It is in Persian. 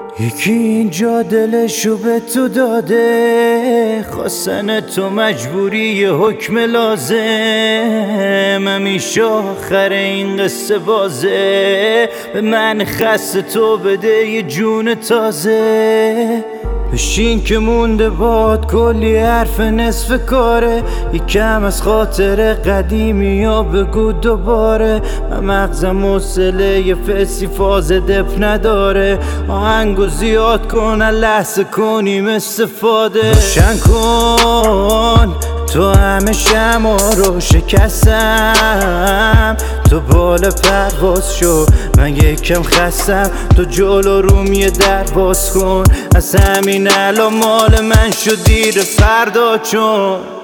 یکی اینجا دلشو به تو داده، خواستن تو مجبوری یه حکم لازم. همیشه آخر این قصه بازه، به من خسته تو بده یه جون تازه. بشین که مونده باد کلی حرف نصف کاره، یکم از خاطر قدیمی یا بگو دوباره. من مغزم حوصله یه فسی فاز دپ نداره، آهنگو زیاد کن لحظه کنیم استفاده. روشن کن تو همه شمع رو شکستم، تو بالا پرواز شو من یکم خستم. تو جلو روم یه در باز کن، از همین الان مال من شد دیر فردا چون